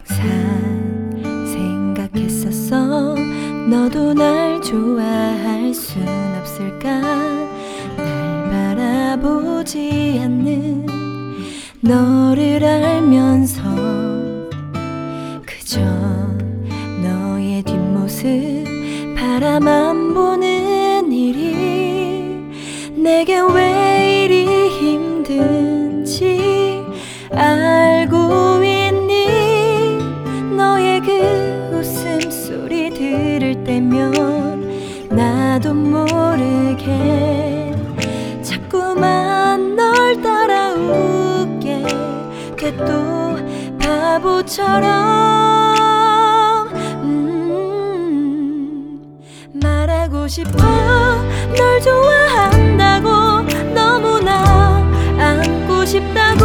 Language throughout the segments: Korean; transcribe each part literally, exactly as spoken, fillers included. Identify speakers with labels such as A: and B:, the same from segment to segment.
A: 항상 생각했었어. 너도 날 좋아할 순 없을까. 날 바라보지 않는 너를 알면서 그저 너의 뒷모습 바라만 보는 일이 내게 왜 이리 힘든지 알고 있니. 너의 그 웃음소리 들을 때면 나도 모르게 자꾸만 널 따라 웃게 돼. 또 바보처럼 음 말하고 싶어. 널 좋아한다고 너무나 안고 싶다고.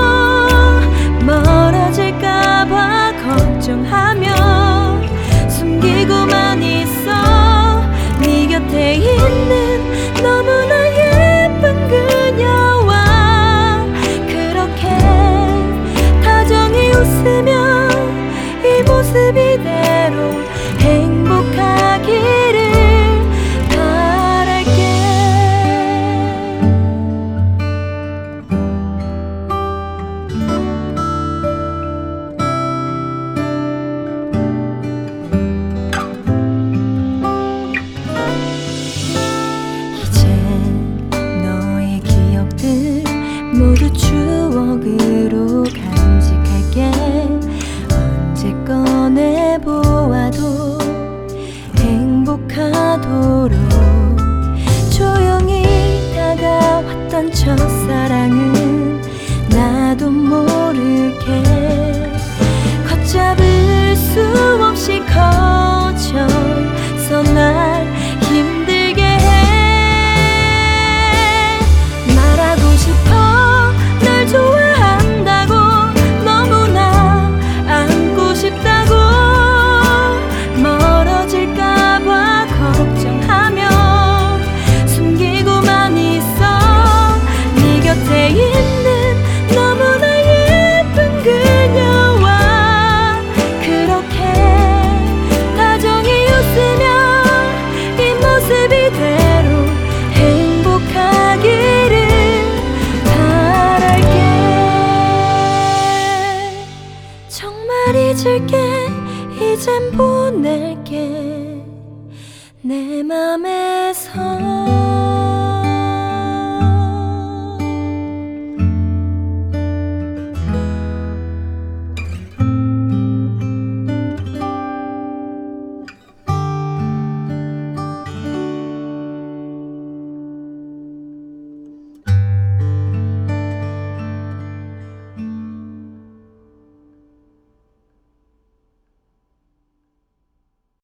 A: 멀어질까봐 걱정하며 숨기고만 있어. 네 곁에 있는 너무나 예쁜 그녀와 그렇게 다정히 웃으며 이 모습 이대로 행복하기를 바랄게. 이젠 너의 기억들 모두 추억으로 간직할게. 언제 꺼내보아도 행복하도록. 조용히 다가왔던 첫사랑은 나도 모르게 걷잡을 수 없이 커져서 날 힘들게 해. 말하고 싶어. 널 좋아한다고 너무나 안고 싶다고. 멀어질까봐 걱정하며 숨기고만 있어. 네 곁에 있는 너무나 예쁜 그녀와 그렇게 다정히 웃으며 이 모습 이대로 행복하기를 바랄게. 정말 잊을게. 이젠 보낼게 내 맘에서.